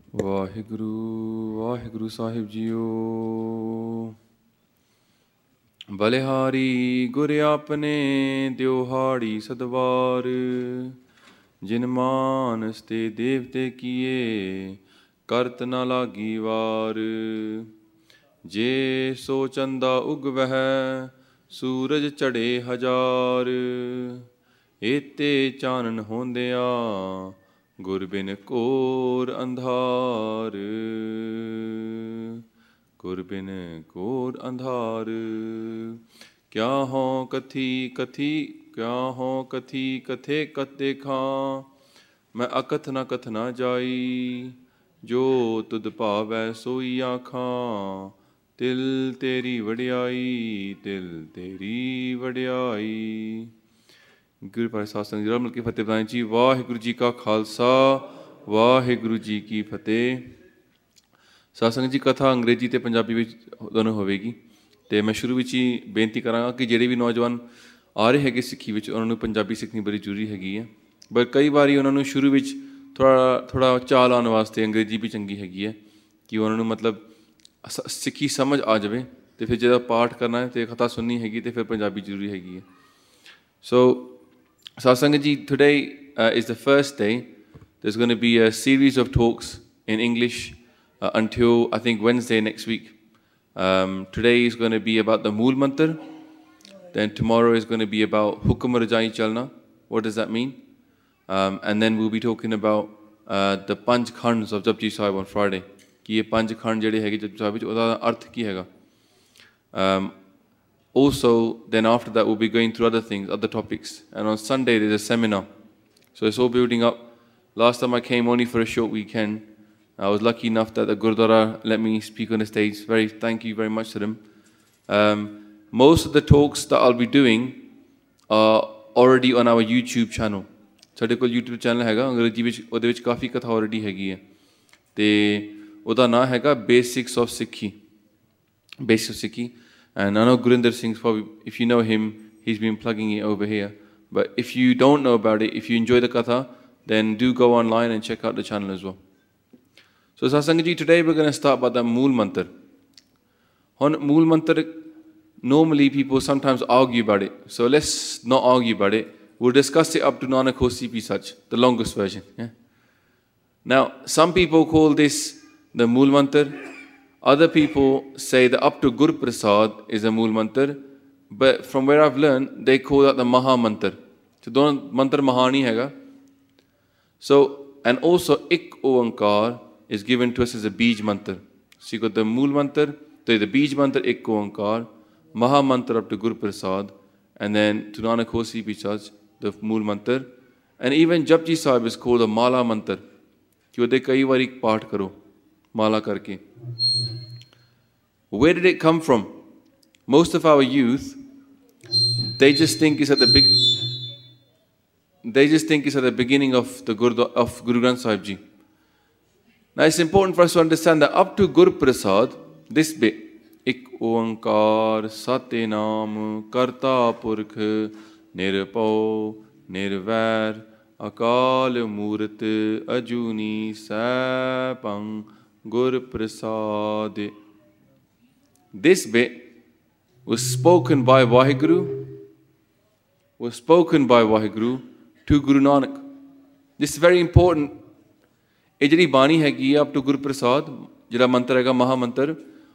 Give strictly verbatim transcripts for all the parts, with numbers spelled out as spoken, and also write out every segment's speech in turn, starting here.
ਵਾਹਿਗੁਰੂ ਵਾਹਿਗੁਰੂ ਸਾਹਿਬ ਜੀਓ। ਬਲਿਹਾਰੀ ਗੁਰ ਆਪਨੇ ਦਿਉਹਾੜੀ ਸਦਵਾਰ, ਜਿਨ ਮਾਨਸ ਤੇ ਦੇਵਤੇ ਕੀਏ ਕਰਤ ਨ ਲਾਗੀ ਵਾਰ। ਜੇ ਸੋ ਚੰਦਾ ਉਗਵਹਿ ਸੂਰਜ ਚੜੇ ਹਜ਼ਾਰ, ਏਤੇ ਚਾਨਣ ਹੋਂਦਿਆਂ ਗੁਰ ਬਿਨ ਘੋਰ ਅੰਧਾਰ। ਗੁਰ ਬਿਨ ਘੋਰ ਅੰਧਾਰ। ਕਿਆ ਹੋਂ ਕਥੀ ਕਥੀ ਕਿਆ ਹੋਂ ਕਥੀ ਕਥੇ ਕਤ ਦੇਖਾਂ, ਮੈਂ ਅਕਥ ਨ ਕਥ ਨ ਜਾਈ। ਜੋ ਤੁਧ ਭਾਵੈ ਸੋਈ ਆਖਾਂ, ਤਿਲ ਤੇਰੀ ਵਡਿਆਈ ਤਿਲ ਤੇਰੀ ਵਡਿਆਈ। ਗੁਰੂ ਪਾਤਸ਼ਾਹ ਸਾਧ ਸੰਗਤ ਜੀ ਰਲ ਮਿਲ ਕੇ ਫਤਿਹ ਬੁਲਾਣੀ ਜੀ। ਵਾਹਿਗੁਰੂ ਜੀ ਕਾ ਖਾਲਸਾ ਵਾਹਿਗੁਰੂ ਜੀ ਕੀ ਫਤਿਹ। ਸਾਧ ਸੰਗਤ ਜੀ ਕਥਾ ਅੰਗਰੇਜ਼ੀ ਅਤੇ ਪੰਜਾਬੀ ਵਿੱਚ ਦੋਨੋਂ ਹੋਵੇਗੀ। ਅਤੇ ਮੈਂ ਸ਼ੁਰੂ ਵਿੱਚ ਹੀ ਬੇਨਤੀ ਕਰਾਂਗਾ ਕਿ ਜਿਹੜੇ ਵੀ ਨੌਜਵਾਨ ਆ ਰਹੇ ਹੈਗੇ ਸਿੱਖੀ ਵਿੱਚ, ਉਹਨਾਂ ਨੂੰ ਪੰਜਾਬੀ ਸਿੱਖਣੀ ਬੜੀ ਜ਼ਰੂਰੀ ਹੈਗੀ ਹੈ। ਬਟ ਕਈ ਵਾਰੀ ਉਹਨਾਂ ਨੂੰ ਸ਼ੁਰੂ ਵਿੱਚ ਥੋੜ੍ਹਾ ਥੋੜ੍ਹਾ ਚਾਅ ਲਾਉਣ ਵਾਸਤੇ ਅੰਗਰੇਜ਼ੀ ਵੀ ਚੰਗੀ ਹੈਗੀ ਹੈ, ਕਿ ਉਹਨਾਂ ਨੂੰ ਮਤਲਬ ਸਿੱਖੀ ਸਮਝ ਆ ਜਾਵੇ। ਅਤੇ ਫਿਰ ਜਦੋਂ ਪਾਠ ਕਰਨਾ ਹੈ ਅਤੇ ਕਥਾ ਸੁਣਨੀ ਹੈਗੀ ਅਤੇ ਫਿਰ ਪੰਜਾਬੀ ਜ਼ਰੂਰੀ ਹੈਗੀ ਹੈ। ਸੋ Satsangat ji, today uh, is the first day. There's going to be a series of talks in English uh, until I think Wednesday next week. Um, today is going to be about the Mool Mantar. Then tomorrow is going to be about Hukam Rajai Chalna. What does that mean? Um, and then we'll be talking about uh, the Panj Khands of Japji Sahib on Friday. Ki ye Panj Khand jehde hege Japji Sahib vich oda arth ki hega. Um, Also, then after that, we'll be going through other things, other topics. And on Sunday, there's a seminar. So it's all building up. Last time I came only for a short weekend. I was lucky enough that the Gurdwara let me speak on the stage. Very, thank you very much to them. Um, most of the talks that I'll be doing are already on our YouTube channel. ਸਾਡੇ ਕੋਲ YouTube channel ਹੈਗਾ ਅੰਗਰੇਜ਼ੀ ਵਿੱਚ, ਉਹਦੇ ਵਿੱਚ ਕਾਫੀ ਕਥਾ already ਹੈਗੀ ਹੈ। ਅਤੇ ਉਹਦਾ ਨਾਂ ਹੈਗਾ Basics of Sikhi. Basics of Sikhi. And I know Gurinder Singh's probably, if you know him, he's been plugging it over here. But if you don't know about it, if you enjoy the katha, then do go online and check out the channel as well. So Satsangat ji, today we're going to start by the Mool Mantar. On Mool Mantar, normally people sometimes argue about it. So let's not argue about it. We'll discuss it up to Nanak Ho Si Pi Sach, the longest version. Yeah? Now, some people call this the Mool Mantar. Other people say that up to Gur Prasad is a Mool Mantar, but from where I've learned, they call that the Maha Mantar. So don't Mantar Mahani hega. So, and also Ik Oankar is given to us as a Bij Mantar. So you got the Mool Mantar, the Bij Mantar Ik Oankar, Maha Mantar up to Gur Prasad, and then to Nanak Ho Si Pi Sach, the Mool Mantar. And even Japji Sahib is called a Mala Mantar. Ki ode kai vari paath karo, Mala karke. Where did it come from? Most of our youth, they just think it's at the big, they just think it's at the beginning of the Guru, of Guru Granth Sahib Ji. Now it's important for us to understand that up to Gur Prasad, this bit, Ik Oankar Sate Naam Karta Purkh Nirpau Nirvair Akal Murat Ajuni Sapang Gur Prasad. This bit was spoken by Vaheguru, was spoken by Vaheguru to Guru Nanak. This is very important. ਇਹ ਜਿਹੜੀ ਬਾਣੀ ਹੈਗੀ ਆ up to Gur Prasad, ਜਿਹੜਾ ਮੰਤਰ ਹੈਗਾ ਮਹਾ ਮੰਤਰ,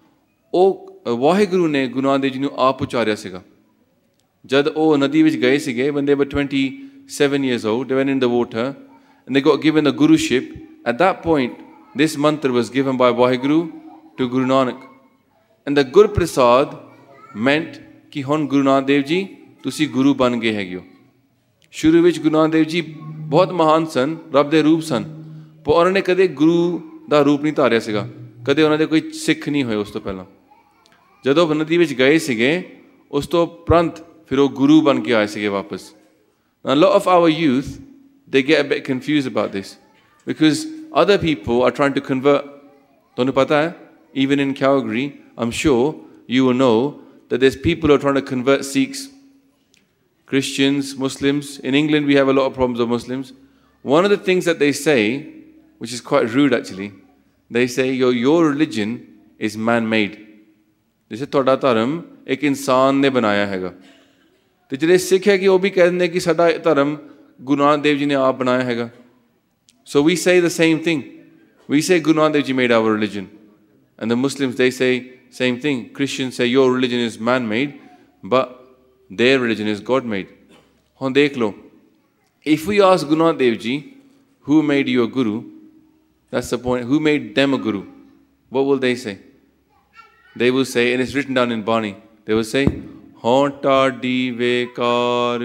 ਉਹ ਵਾਹਿਗੁਰੂ ਨੇ ਗੁਰੂ ਨਾਨਕ ਦੇਵ ਜੀ ਨੂੰ ਆਪ ਉਚਾਰਿਆ ਸੀਗਾ। ਜਦ ਉਹ ਨਦੀ ਵਿੱਚ ਗਏ ਸੀਗੇ, when they were twenty-seven years old, they went in the water and they got given the guruship. At that point, this mantra was given by Vaheguru to Guru Nanak. And the Gur Prasad meant ਕਿ ਹੁਣ ਗੁਰੂ ਨਾਨਕ ਦੇਵ ਜੀ ਤੁਸੀਂ ਗੁਰੂ ਬਣ ਗਏ ਹੈਗੇ ਹੋ। ਸ਼ੁਰੂ ਵਿੱਚ ਗੁਰੂ ਨਾਨਕ ਦੇਵ ਜੀ ਬਹੁਤ ਮਹਾਨ ਸਨ, ਰੱਬ ਦੇ ਰੂਪ ਸਨ, ਪਰ ਉਹਨਾਂ ਨੇ ਕਦੇ ਗੁਰੂ ਦਾ ਰੂਪ ਨਹੀਂ ਧਾਰਿਆ ਸੀਗਾ, ਕਦੇ ਉਹਨਾਂ ਦੇ ਕੋਈ ਸਿੱਖ ਨਹੀਂ ਹੋਏ ਉਸ ਤੋਂ ਪਹਿਲਾਂ। ਜਦੋਂ ਉਹ ਨਦੀ ਵਿੱਚ ਗਏ ਸੀਗੇ, ਉਸ ਤੋਂ ਉਪਰੰਤ ਫਿਰ ਉਹ ਗੁਰੂ ਬਣ ਕੇ ਆਏ ਸੀਗੇ ਵਾਪਸ। Now, a lot of our youth, they get a bit confused about this because other people are trying to convert. ਤੁਹਾਨੂੰ ਪਤਾ ਹੈ, even in Calgary, I'm sure you will know that there's people who are trying to convert Sikhs, Christians, Muslims. In England, we have a lot of problems with Muslims. One of the things that they say, which is quite rude actually, They say, your, your religion is man-made. They say, ਤੁਹਾਡਾ ਧਰਮ ਇੱਕ ਇਨਸਾਨ ਨੇ ਬਣਾਇਆ ਹੈਗਾ. ਤੇ ਜਿਹੜੇ ਸਿੱਖ ਹੈ ਕਿ ਉਹ ਵੀ ਕਹਿ ਦਿੰਦੇ ਕਿ ਸਾਡਾ ਧਰਮ ਗੁਰੂ ਨਾਨਕ ਦੇਵ ਜੀ ਨੇ ਆਪ ਬਣਾਇਆ ਹੈਗਾ. So we say the same thing. We say Guru Nanak Dev Ji made our religion. And the Muslims, they say same thing. Christians say your religion is man-made, but their religion is God-made. ਹੁਣ ਦੇਖ ਲਓ. If we ask Guru Nanak Dev Ji, who made you a guru? That's the point. Who made them a guru? What will they say? They will say, and it's written down in Bani, they will say, Honta dive kar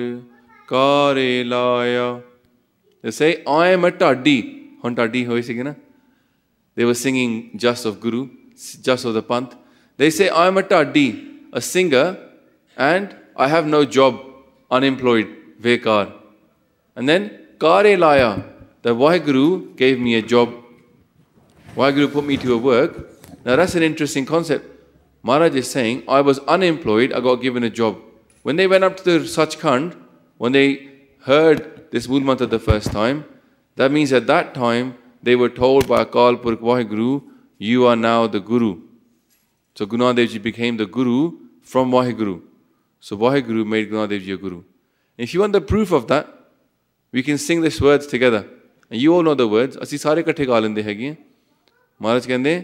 kare laya. They say, I am a taddi. Hon taddi hoye sige na? They were singing just of Guru, just of the Panth. They say, I am a taddi, a singer, and I have no job, unemployed, vekar. And then, kare laya, the Vaheguru gave me a job. Vaheguru put me to a work. Now that's an interesting concept. Maharaj is saying, I was unemployed, I got given a job. When they went up to the Sachkhand, when they heard this Mool Mantra the first time, that means at that time, they were told by Akal Purkh Vaheguru, you are now the Guru. So Guru Nanak Dev Ji became the Guru from Vaheguru. So Vaheguru made Guru Nanak Dev Ji a Guru. If you want the proof of that, we can sing these words together. And you all know the words. Asi sare kathe ga lende hege. Maharaj kehende,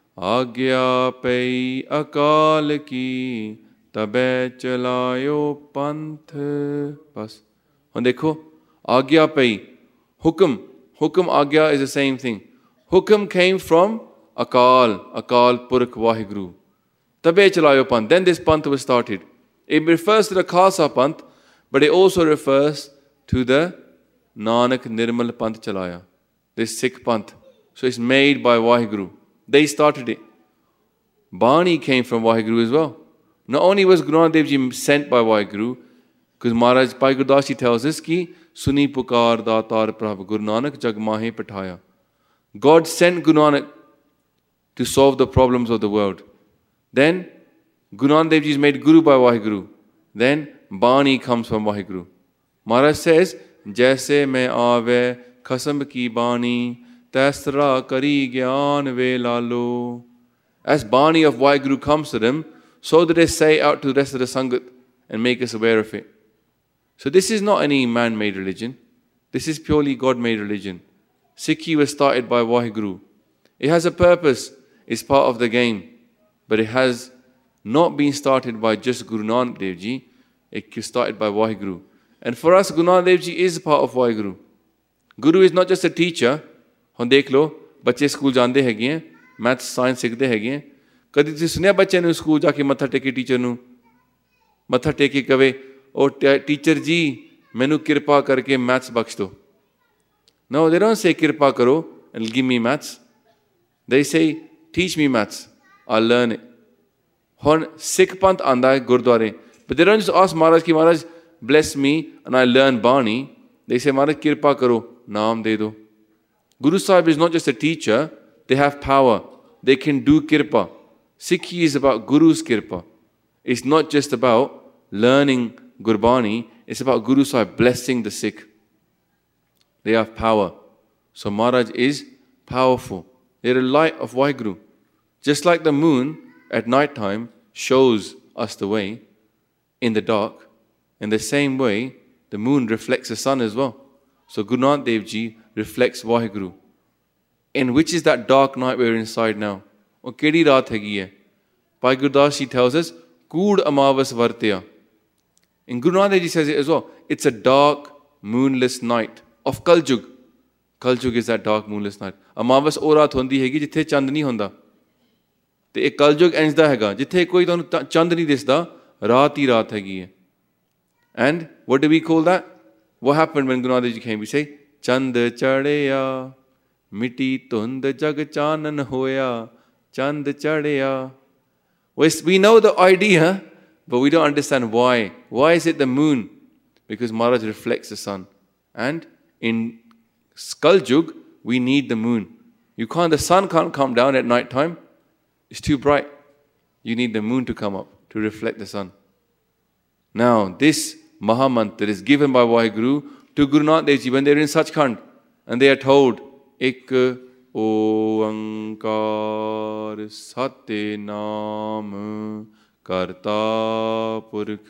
Agya pei akal ki tabe chalayo panth. Bas. And dekho, Agya pei, hukum. Hukum, Agya is the same thing. Hukum came from Akal, Akal Purkh Vaheguru. Tabe chalayo panth. Then this panth was started. It refers to the Khalsa panth, but it also refers to the Nanak Nirmal Panth Chalaya, this Sikh Panth. So it's made by Vaheguru. They started it. Bani came from Vaheguru as well. Not only was Guru Nanak Dev Ji sent by Vaheguru, because Maharaj Bhai Gurdas Ji tells us ki Suni Pukar Datar Prabhu Guru Nanak Jag Mahe Pathaya. God sent Guru Nanak to solve the problems of the world. Then Guru Nanak Dev Ji is made Guru by Vaheguru. Then Bani comes from Vaheguru. Maharaj says, Jaise mein aave khasam ki bani tasra kari gyan ve lalo. As Bani of Vaheguru comes to them, so that they say out to the rest of the Sangat and make us aware of it. So this is not any man-made religion. This is purely God-made religion. Sikhi was started by Vaheguru. It has a purpose. It's part of the game. But it has not been started by just Guru Nanak Dev Ji. It was started by Vaheguru. And for us, Guru Nanak Dev Ji is part of Vaheguru. Guru is not just a teacher. ਹੁਣ ਦੇਖ ਲਓ ਬੱਚੇ school ਜਾਂਦੇ ਹੈਗੇ ਆ math science ਸਿੱਖਦੇ ਹੈਗੇ ਆ ਕਦੀ ਤੁਸੀਂ ਸੁਣਿਆ ਬੱਚੇ ਨੂੰ ਸਕੂਲ ਜਾ ਕੇ ਮੱਥਾ ਟੇਕੇ ਟੀਚਰ ਨੂੰ ਮੱਥਾ ਟੇਕੇ ਕਵੇ ਉਹ ਟੀਚਰ ਜੀ ਮੈਨੂੰ ਕਿਰਪਾ ਕਰਕੇ ਮੈਥਸ ਬਖਸ਼ ਦਿਓ No, they don't say ਕਿਰਪਾ ਕਰੋ and give me maths. They say teach me maths. I'll learn it. ਹੁਣ ਸਿੱਖ ਪੰਥ ਆਂਦਾ ਹੈ ਗੁਰਦੁਆਰੇ but they don't just ask Maharaj ki Maharaj bless me and I learn Bani. They say Maharaj ਕਿਰਪਾ ਕਰੋ ਨਾਮ ਦੇ ਦਿਓ Guru Sahib is not just a teacher, they have power. They can do kirpa. Sikhi is about Guru's kirpa. It's not just about learning Gurbani, it's about Guru Sahib blessing the Sikh. They have power. So Maharaj is powerful. They're a light of Vaheguru. Just like the moon at night time shows us the way in the dark, in the same way, the moon reflects the sun as well. So Guru Nanak Dev Ji reflects Vaheguru. And which is that dark night we're inside now? Oh, kedi raat hegi hai? Bhai Gurdas Ji tells us, Kood Amavas Vartya. And Guru Nanak Dev Ji says it as well. It's a dark, moonless night of Kaljug. Kaljug is that dark, moonless night. Amavas ਉਹ ਰਾਤ ਹੁੰਦੀ ਹੈਗੀ ਜਿੱਥੇ ਚੰਦ ਨਹੀਂ ਹੁੰਦਾ. ਤੇ ਇਹ ਕਲਯੁਗ ਇੰਜ ਦਾ ਹੈਗਾ ਜਿੱਥੇ ਕੋਈ ਤੁਹਾਨੂੰ ਚੰਦ ਨਹੀਂ ਦਿਸਦਾ ਰਾਤ ਹੀ ਰਾਤ ਹੈਗੀ ਹੈ. And what do we call that? What happened when Guru Nanak Dev Ji came? We say, Chand chadaya, miti tund jag chanan hoya, Chand chadaya. We know the idea, but we don't understand why. Why is it the moon? Because Maharaj reflects the sun. And in Kaljug, we need the moon. You can't, the sun can't come down at night time. It's too bright. You need the moon to come up to reflect the sun. Now, this Mahamantra is given by Vaheguru to Guru Nanak Dev Ji when they're in Sachkhand and they are told, ek ਓੰਕਾਰ ਸਤਿਨਾਮ ਕਰਤਾ ਪੁਰਖ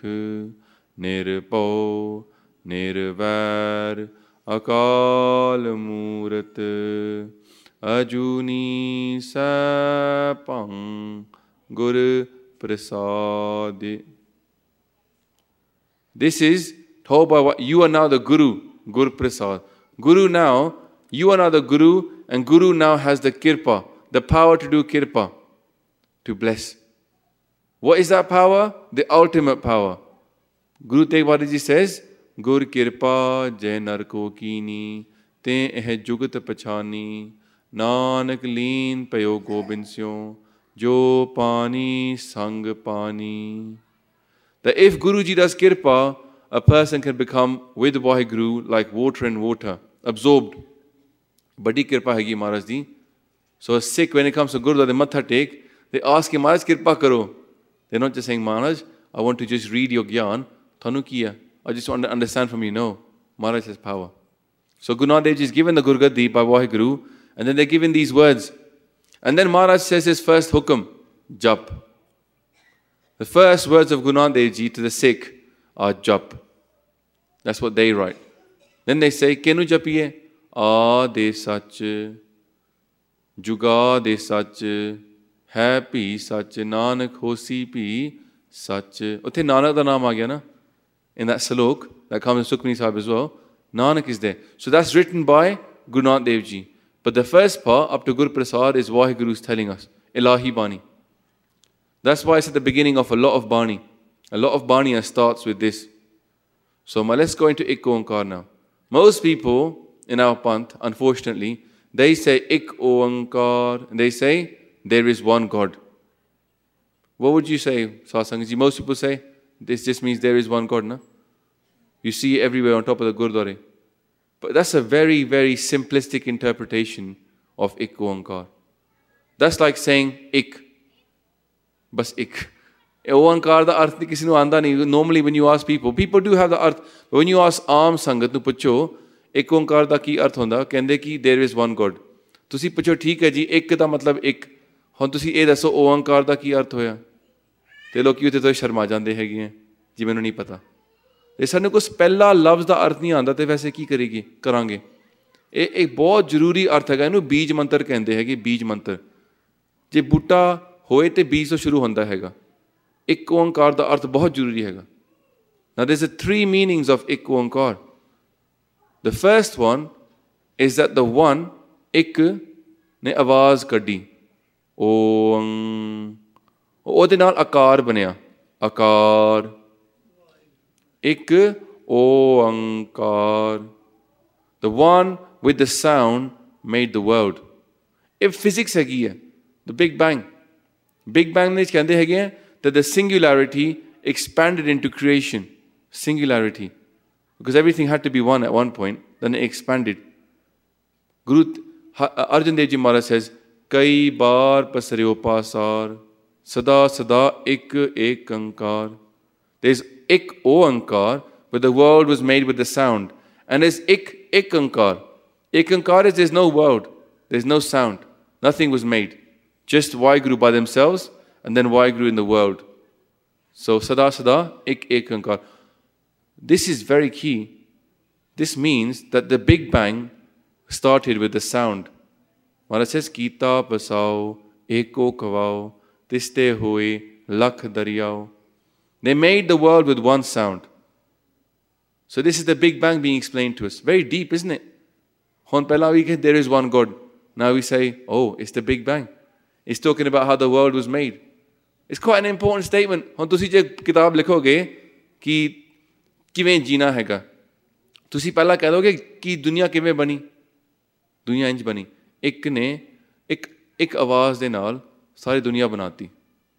ਨਿਰਭਉ ਨਿਰਵੈਰ ਅਕਾਲ ਮੂਰਤ ਅਜੂਨੀ ਸੈਭੰ ਗੁਰ ਪ੍ਰਸਾਦਿ. This is told by what you are now the Guru, Gur Prasad. Guru now, you are now the Guru, and Guru now has the kirpa, the power to do kirpa, to bless. What is that power? The ultimate power. Guru Tegh Bahadur Ji says, Gur kirpa jai narko kini, te eh jugat pachani, nanak leen payo gobind syon, jo pani sang pani. That if Guruji does kirpa, a person can become with Vaheguru like water and water, absorbed. Badi kirpa hai Maharaj ji. So a Sikh, when it comes to Gurudwara, they matha take, they ask him, Maharaj kirpa karo. They're not just saying, Maharaj, I want to just read your gyan. Thanu kiya. I just want to understand from you. No. Maharaj has power. So Guru Nanak Dev Ji is given the Gurgadi by Vaheguru, and then they're given these words. And then Maharaj says his first hukam, Jap. The first words of Guru Nanak Dev Ji to the Sikh are Jap. That's what they write. Then they say, Kenu japiye? A de sach, Juga de sach, Hai pi sach, Nanak hosi pi sach. Utthe Nanak da naam aa gaya na? In that salok, that comes in Sukhmani Sahib as well, Nanak is there. So that's written by Guru Nanak Dev Ji. But the first part, up to Gur Prasad, is Vaheguru is telling us, Ilahi Bani. That's why it's at the beginning of a lot of Bani. A lot of Bani starts with this. So let's go into Ik Oankar now. Most people in our Panth, unfortunately, they say Ik Oankar, and they say there is one God. What would you say, Satsangji? Most people say this just means there is one God, no? You see it everywhere on top of the Gurdwara. But that's a very, very simplistic interpretation of Ik Oankar. That's like saying Ik. Bas Ik. Oankar da arth kisi nu aanda nahi. Normally when you ask people, people do have the arth. But when you ask aam sangat nu pucho, Ik Oankar da ki arth honda? Kende ki there is one God. Tusi pucho theek hai ji, Ik da matlab Ik. Hon tusi eh dasso Oankar da ki arth hoya? Te loki utte to sharma jande hege hain. Ji mainu nahi pata. ਜੇ ਸਾਨੂੰ ਕੁਛ ਪਹਿਲਾ ਲਫ਼ਜ਼ ਦਾ ਅਰਥ ਨਹੀਂ ਆਉਂਦਾ ਤੇ ਵੈਸੇ ਕੀ ਕਰੀਏ ਕਰਾਂਗੇ ਇਹ ਇੱਕ ਬਹੁਤ ਜ਼ਰੂਰੀ ਅਰਥ ਹੈਗਾ ਇਹਨੂੰ ਬੀਜ ਮੰਤਰ ਕਹਿੰਦੇ ਹੈਗੇ ਬੀਜ ਮੰਤਰ ਜੇ ਬੂਟਾ ਹੋਏ ਤੇ ਬੀਜ ਤੋਂ ਸ਼ੁਰੂ ਹੁੰਦਾ ਹੈਗਾ ਇੱਕ ਓੰਕਾਰ ਦਾ ਅਰਥ ਬਹੁਤ ਜ਼ਰੂਰੀ ਹੈਗਾ now there's a three meanings of ਇੱਕ ਓੰਕਾਰ the first one is that the one ਇੱਕ ਨੇ ਆਵਾਜ਼ ਕੱਢੀ ਓੰ ਉਹਦੇ ਨਾਲ ਆਕਾਰ ਬਣਿਆ ਆਕਾਰ Ik Oankar. The one with the sound made the world. If physics hai the Big Bang. Big Bang means that the singularity expanded into creation. Singularity. Because everything had to be one at one point. Then it expanded. Guru Arjan Dev Ji Maharaj says, Kai bar pasaryo pasar, sada sada ik ek ankar. There's Ik Oankar, where the world was made with the sound. And there's Ik Ik Ankar. Ik Ankar is there's no world. There's no sound. Nothing was made. Just Vaheguru by themselves and then Vaheguru in the world. So Sada Sada Ik Ik Ankar. This is very key. This means that the Big Bang started with the sound. Maharaj says, Kita Pasao, Eko Kavao, Tiste Hoye, Lakh Daryao. They made the world with one sound. So this is the Big Bang being explained to us. Very deep, isn't it? There is one God. Now we say, oh, it's the Big Bang. It's talking about how the world was made. It's quite an important statement. Hon tusi je kitab likhoge ki kiਵੇਂ ਜੀਣਾ ਹੈਗਾ ਤੁਸੀਂ ਪਹਿਲਾਂ ਕਹਿ ਦੋਗੇ ਕਿ ਦੁਨੀਆ ਕਿਵੇਂ ਬਣੀ ਦੁਨੀਆ ਇੰਜ ਬਣੀ ਇੱਕ ਨੇ ਇੱਕ ਇੱਕ ਆਵਾਜ਼ ਦੇ ਨਾਲ ਸਾਰੀ ਦੁਨੀਆ ਬਣਾਤੀ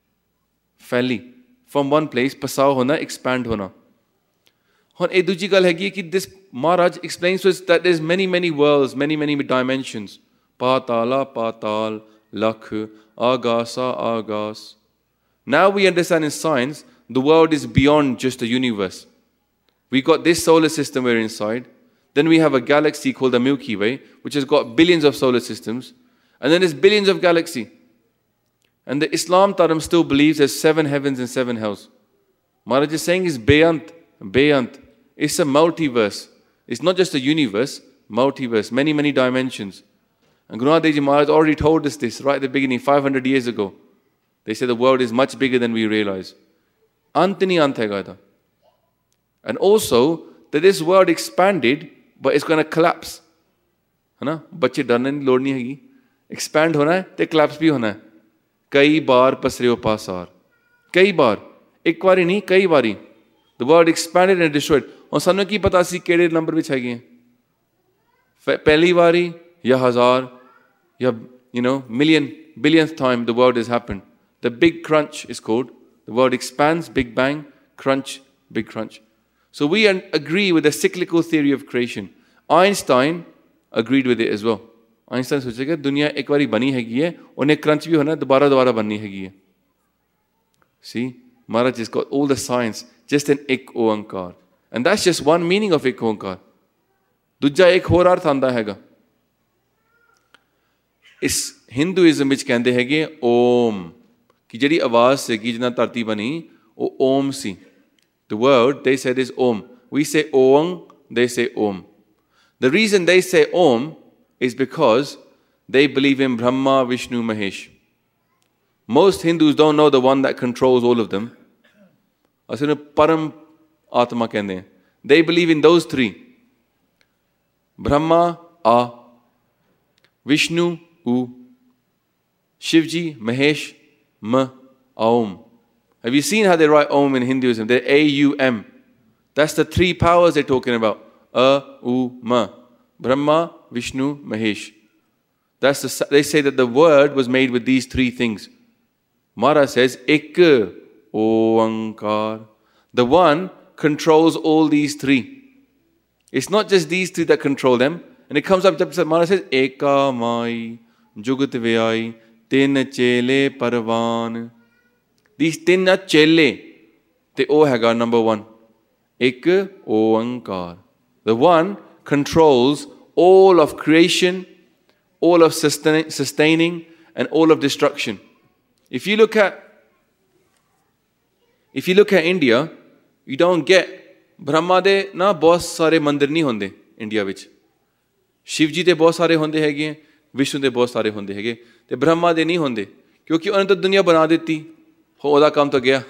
ਫੈਲੀ from one place ਪਸਾਓ ਹੋਣਾ expand ਹੋਣਾ ਹੁਣ ਇਹ ਦੂਜੀ ਗੱਲ ਹੈਗੀ ਕਿ this Maharaj explains to us that there's many many worlds many many dimensions patala patal lakh agasa agas. Now we understand in science the world is beyond just a universe. We got this solar system we're inside. Then we have a galaxy called the Milky Way, which has got billions of solar systems. And then there's billions of galaxies. And the Islam Dharam still believes there's seven heavens and seven hells. Maharaj is saying is Beyant, Beyant. It's a multiverse. It's not just a universe, multiverse, many, many dimensions. And Guru Nanak Dev Ji Maharaj already told us this right at the beginning, five hundred years ago. They said the world is much bigger than we realize. Ant nahi ant hai gaida. And also, that this world expanded, but it's going to collapse. है ना? बच्चे डरने की लोड़ नहीं हैगी. Expand होना है, तो collapse भी होना है. कई बार पसरे पासार. कई बार. एक बारी नहीं, कई बारी. The world expanded and destroyed. और सानू की पता सी केड़े नंबर विच हैगे हैं. पहली बारी या हजार या you know million billionth time the world has happened. The big crunch is called. The world expands, big bang, crunch, big crunch. So we agree with the cyclical theory of creation. Einstein agreed with it as well. Einstein सोचेगा दुनिया एक बारी बनी हैगी है, उन्हें crunch भी होना है, दोबारा दोबारा बननी हैगी है. See, Maharaj has got all the science just in ek oankar. And that's just one meaning of ek oankar. दूजा एक होर अर्थ आंदा हैगा. इस हिंदुइज्म विच कहंदे हैगे ओम कि जिहड़ी आवाज सीगी जिन्ना धरती बनी वो ओम सी. The word they said is om. We say om, they say om. The reason they say om is because they believe in Brahma, Vishnu, Mahesh. Most Hindus don't know the one that controls all of them. Asinu Param Atma kehande hain. They believe in those three. Brahma, A. Vishnu, U. Shivji, Mahesh, M. Aum. Have you seen how they write Om in Hinduism? They're A U M. That's the three powers they're talking about. A, U, Ma. Brahma, Vishnu, Mahesh. That's the, they say that the word was made with these three things. Mara says, Ek Oankar. The one controls all these three. It's not just these three that control them. And it comes up, Mara says, Eka Mai, Jugat Vyai, Tin Chele Parvan. These tin are chele. The O haga number one. Ek Oankar. The one controls all of creation, all of sustain, sustaining, and all of destruction. If you look at if you look at India, you don't get Brahma de na bahut sare mandir nahi honde India vich. Shivji de bahut sare honde hege, Vishnu de bahut sare honde hege, te Brahma de nahi honde kyunki unhone to duniya bana diti. ਉਹਦਾ ਕੰਮ ਤਾਂ ਗਿਆ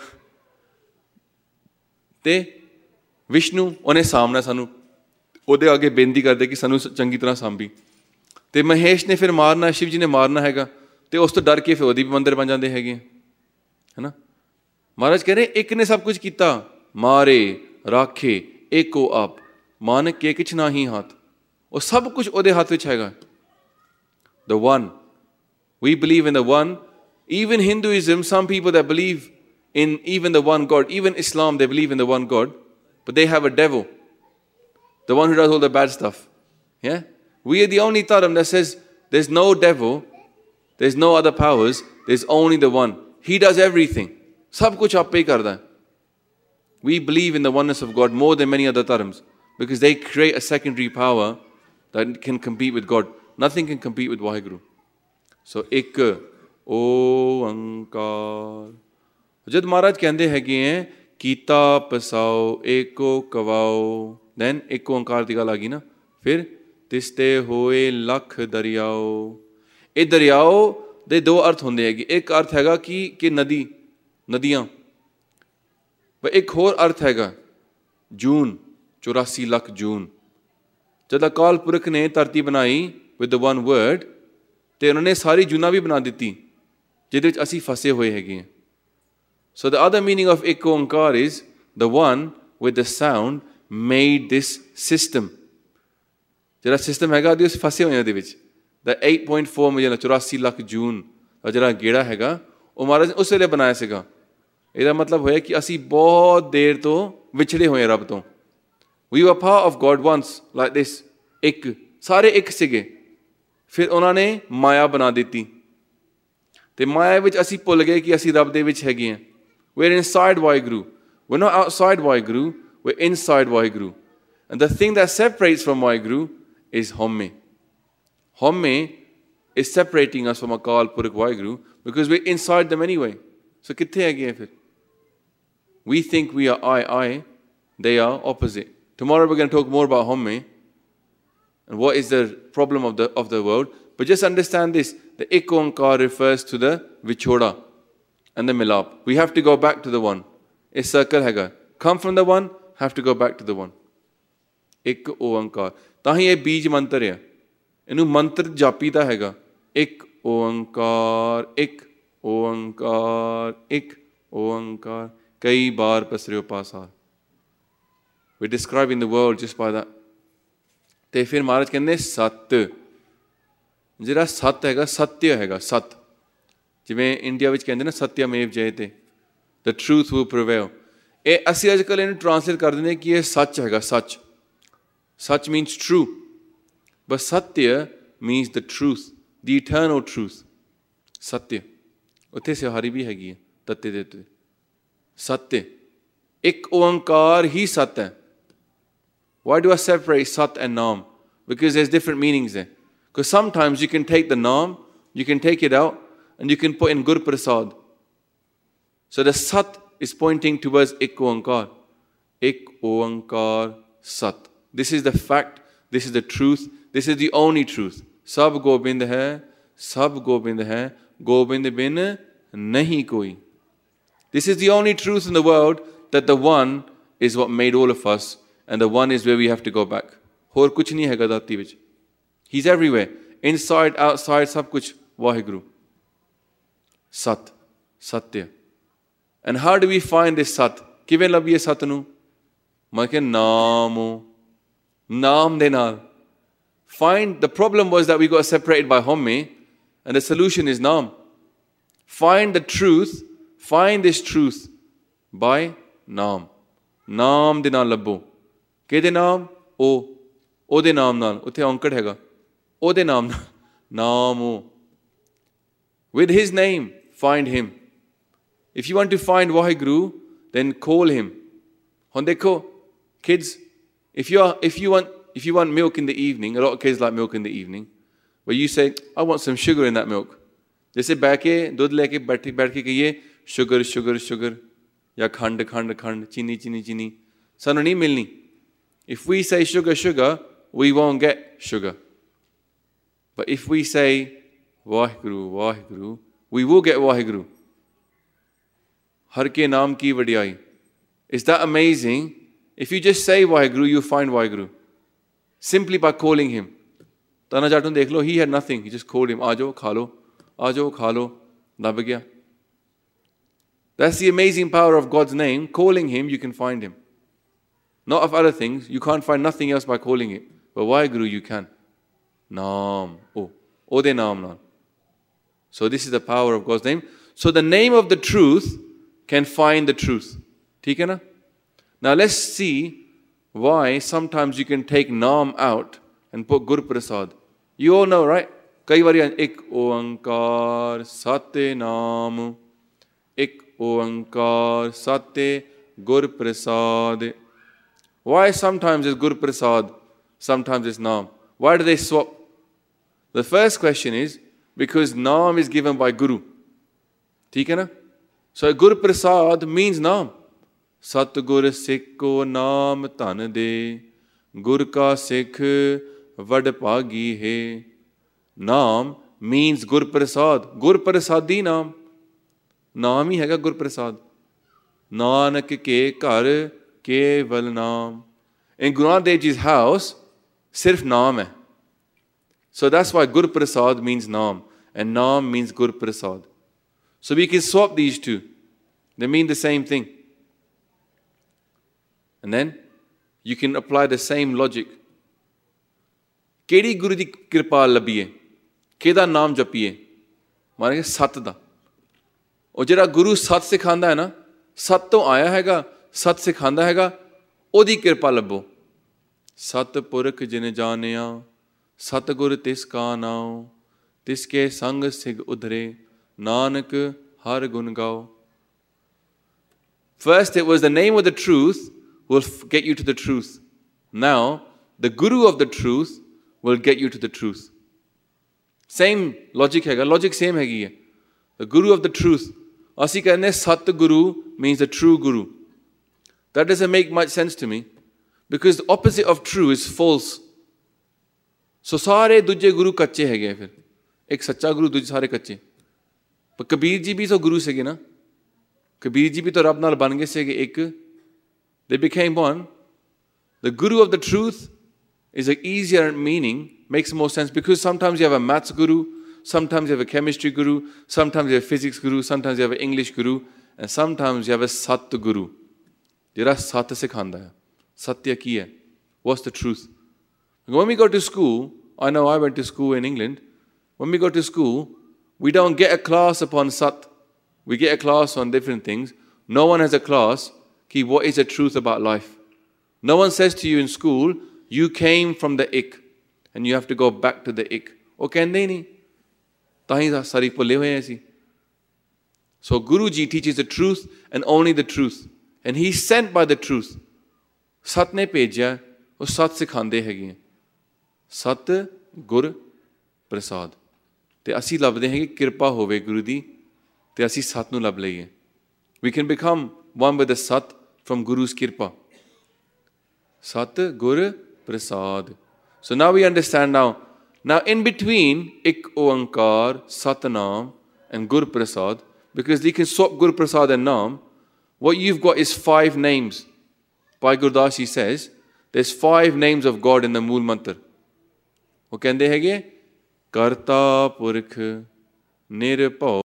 ਤੇ ਵਿਸ਼ਨੂੰ ਉਹਨੇ ਸਾਹਮਣਾ ਸਾਨੂੰ ਉਹਦੇ ਅੱਗੇ ਬੇਨਤੀ ਕਰਦੇ ਕਿ ਸਾਨੂੰ ਚੰਗੀ ਤਰ੍ਹਾਂ ਸਾਂਭੀ ਤੇ ਮਹੇਸ਼ ਨੇ ਫਿਰ ਮਾਰਨਾ ਸ਼ਿਵ ਜੀ ਨੇ ਮਾਰਨਾ ਹੈਗਾ ਤੇ ਉਸ ਤੋਂ ਡਰ ਕੇ ਫਿਰ ਉਹਦੀ ਵੀ ਮੰਦਰ ਬਣ ਜਾਂਦੇ ਹੈਗੇ ਹੈਨਾ ਮਹਾਰਾਜ ਕਹ ਰਹੇ ਇੱਕ ਨੇ ਸਭ ਕੁਝ ਕੀਤਾ ਮਾਰੇ ਰਾਖੇ ਏਕੋ ਆਪ ਮਾਨਕ ਕੇ ਕਿਛ ਨਾ ਹੀ ਹੱਥ ਉਹ ਸਭ ਕੁਝ ਉਹਦੇ ਹੱਥ ਵਿੱਚ ਹੈਗਾ the one we believe in the one. Even Hinduism, some people that believe in even the one God, even Islam, they believe in the one God, but they have a devil, the one who does all the bad stuff. Yeah? We are the only Dharam that says there's no devil, there's no other powers, there's only the one. He does everything. Sab kuch aap pe karda hai. We believe in the oneness of God more than many other Dharams because they create a secondary power that can compete with God. Nothing can compete with Waheguru. So, ek ओंकार जद महाराज कहते हैं कीता पसाओ एको कवाओ then एक ओंकार की गल आ गई ना फिर तिस्ते होए लख दरियाओ ये दरियाओ दे दो अर्थ होंगे है एक अर्थ हैगा कि कि नदी नदियां पर एक होर अर्थ हैगा जून चौरासी लख जून जद अकाल पुरख ने धरती बनाई विद द वन वर्ड तो उन्होंने सारी जूना भी बना दी ਜਿਹਦੇ ਵਿੱਚ ਅਸੀਂ ਫਸੇ ਹੋਏ ਹੈਗੇ ਹਾਂ so the other meaning of ek oankar is the one with the sound made this system ਜਿਹੜਾ ਸਿਸਟਮ ਹੈਗਾ ਉਹਦੇ ਵਿੱਚ ਫਸੇ ਹੋਏ ਉਹਦੇ ਵਿੱਚ the eight point four million ਚੁਰਾਸੀ ਲੱਖ ਜੂਨ ਦਾ ਜਿਹੜਾ ਗੇੜਾ ਹੈਗਾ ਉਹ ਮਹਾਰਾਜ ਉਸ ਵੇਲੇ ਬਣਾਇਆ ਸੀਗਾ ਇਹਦਾ ਮਤਲਬ ਹੋਇਆ ਕਿ ਅਸੀਂ ਬਹੁਤ ਦੇਰ ਤੋਂ ਵਿਛੜੇ ਹੋਏ ਰੱਬ ਤੋਂ we were part of God once like this ਇੱਕ ਸਾਰੇ ਇੱਕ ਸੀਗੇ ਫਿਰ ਉਹਨਾਂ ਨੇ ਮਾਇਆ ਬਣਾ ਦਿੱਤੀ ਤੇ ਮਾਇਆ ਵਿੱਚ ਅਸੀਂ ਭੁੱਲ ਗਏ ਕਿ ਅਸੀਂ ਰੱਬ ਦੇ ਵਿੱਚ ਹੈਗੇ ਹਾਂ we're inside Waheguru we're not outside Waheguru we're inside Waheguru and the thing that separates from Waheguru is homme homme is separating us from Akal Purakh Waheguru because we're inside them anyway. So kithe hai gaya fir? We think we are I, I. They are opposite. Tomorrow we're going to talk more about Homme and what is the problem of the of the world. But just understand this: the Ik Oankar refers to the Vichoda and the Milap. We have to go back to the one. A circle hega. Come from the one, have to go back to the one. Ik Oankar. Tahi ye beej mantra hai. Inu mantra japi da hega. Ik Oankar, Ik Oankar, Ik Oankar. Kai baar pasreo pasar. We're describing the world just by that. Te fir Maharaj kehne Sat. Jira Sat hega, Satya hega, Sat. Jiਵੇਂ India ਵਿੱਚ ਕਹਿੰਦੇ ਨਾ Satyameva Jayate. The truth will prevail. ਇਹ ਅਸੀਂ ਅੱਜ ਕੱਲ੍ਹ ਇਹਨੂੰ translate ਕਰ ਦਿੰਦੇ ਕਿ ਇਹ ਸੱਚ ਹੈਗਾ, ਸੱਚ. Sach means true. But Satya means the truth, the eternal truth. Satya. ਉੱਥੇ ਸਿਹਾਰੀ ਵੀ ਹੈਗੀ ਹੈ ਤੱਤੇ ਦੇ ਉੱਤੇ. Satya. ਇੱਕ ਓੰਕਾਰ ਹੀ ਸਤ ਹੈ. Why do I separate Sat and Naam? Because there's different meanings there. Because sometimes you can take the Naam, you can take it out, and you can put in Gur Prasad. So the Sat is pointing towards Ik Oankar. Ik Oankar Sat. This is the fact, this is the truth, this is the only truth. Sab Gobind hai, Sab Gobind hai, Gobind bin nahi koi. This is the only truth in the world, that the one is what made all of us, and the one is where we have to go back. Hor kuch nahi hai Dati vich. He's everywhere. Inside, outside, sab kuch Waheguru. Sat. Satya. And how do we find this Sat? Kiven labhiye Sat nu? Main ke naam. Naam de naal. Find, the problem was that we got separated by Homme, and the solution is Naam. Find the truth, find this truth by Naam. Naam de naal labbo. Kede naam? O. O de naam naal. Utte onkad hega. O de naam naal. Naamo. With his name, find him. If you want to find Waheguru, then call him. Hon dekho, kids, if you are, if you want, if you want milk in the evening, a lot of kids like milk in the evening, where you say, I want some sugar in that milk. Jaise baike, dudh leke baith baith ke kahiye, sugar, sugar, sugar, ya khand, khand, khand, chini, chini, chini. Sanu nahi milni. If we say sugar, sugar, we won't get sugar. But if we say Waheguru, Waheguru, we will get Waheguru. Har ke naam ki vadiyai. Is that amazing? If you just say Waheguru, you find Waheguru. Simply by calling him. Tana Jatun dekh lo, he had nothing. He just called him. Aajo, khalo. Aajo, khalo. Dab gaya. That's the amazing power of God's name. Calling him, you can find him. Not of other things. You can't find nothing else by calling it. But Waheguru you can. Naam. Oh. Ode naam naam. So this is the power of God's name. So the name of the truth can find the truth. Theek hai na? Now let's see why sometimes you can take Naam out and put Gur Prasad. You all know, right? Kai vari Ik Oankar Sate Naam. Ik Oankar Sate Gur Prasad. Why sometimes it's Gur Prasad, sometimes it's Naam? Why do they swap? The first question is, because Naam is given by Guru. Theek hai na? So Gur Prasad means Naam. Sat Gur Sikh ko naam dhan de, Gur ka Sikh vad bhagi hai. Naam means Gur Prasad. Gur Prasadi naam. Naam hi hega Gur Prasad. Nanak ke ghar keval naam. In Guru Nanak Dev Ji's house, sirf naam hai. So that's why Gur Prasad means Naam, and Naam means Gur Prasad. So we can swap these two. They mean the same thing. And then you can apply the same logic. Kedi Guru di kripa labhiye? Keda naam japiye? Mane Sat da. O jehड़ा Guru Sat sikhanda hai na, Sat to aaya hega, Sat sikhanda hega, odi kripa labbo. Sat Purakh jin jaaniya, Sat Gur tis ka naam, tiske sang sig udhre, Nanak har gun gao. First it was the name of the truth will get you to the truth. Now, the Guru of the truth will get you to the truth. Same logic हैगा, logic same हैगी है. The Guru of the truth. ਅਸੀਂ ਕਹਿੰਦੇ Sat Guru means the true Guru. That doesn't make much sense to me because the opposite of true is false. So ਸਾਰੇ ਦੂਜੇ ਗੁਰੂ ਕੱਚੇ ਹੈਗੇ ਫਿਰ. ਇੱਕ ਸੱਚਾ ਗੁਰੂ, ਦੂਜੇ ਸਾਰੇ ਕੱਚੇ. ਪਰ ਕਬੀਰ ਜੀ ਵੀ ਤਾਂ ਗੁਰੂ ਸੀਗੇ ਨਾ. ਕਬੀਰ ਜੀ ਵੀ ਤਾਂ ਰੱਬ ਨਾਲ ਬਣ ਗਏ ਸੀਗੇ ਇੱਕ. They became one. The Guru of the truth is an easier meaning, makes more sense because sometimes you have a maths guru, sometimes you have a chemistry guru, sometimes you have a physics guru, sometimes you have an English guru, and sometimes you have a Sat Guru. ਜਿਹੜਾ ਸੱਤ ਸਿਖਾਉਂਦਾ ਹੈ. ਸਤਿਆ ਕੀ ਹੈ? What's the truth? When we go to school, I know I went to school in England. When we go to school, we don't get a class upon Sat. We get a class on different things. No one has a class, ki what is the truth about life? No one says to you in school, you came from the ik, and you have to go back to the ik. ਉਹ ਕਹਿੰਦੇ ਹੀ ਨਹੀਂ. ਤਾਂ ਹੀ ਸਾਰੀ ਭੁੱਲੇ ਹੋਏ ਹਾਂ ਅਸੀਂ. So Guru Ji teaches the truth and only the truth. And he's sent by the truth. ਸਤ ਨੇ ਭੇਜਿਆ, ਉਹ ਸਤ ਸਿਖਾਉਂਦੇ ਹੈਗੇ. ਸਤ ਗੁਰ ਪ੍ਰਸਾਦ. ਤੇ ਅਸੀਂ ਲੱਭਦੇ ਹਾਂ ਕਿ ਕਿਰਪਾ ਹੋਵੇ ਗੁਰੂ ਦੀ ਤੇ ਅਸੀਂ ਸਤ ਨੂੰ ਲੱਭ ਲਈਏ. We can become one with the Sat from Guru's kirpa. Sat Gur Prasad. So now we understand now. Now in between Ik Oankar, Satnam and Gur Prasad, because you can swap Gur Prasad and Nam, what you've got is five names. Bhai Gurdas Ji says, there's five names of God in the Mool Mantra. वो कहते हैं कि कर्ता पुरख निरभव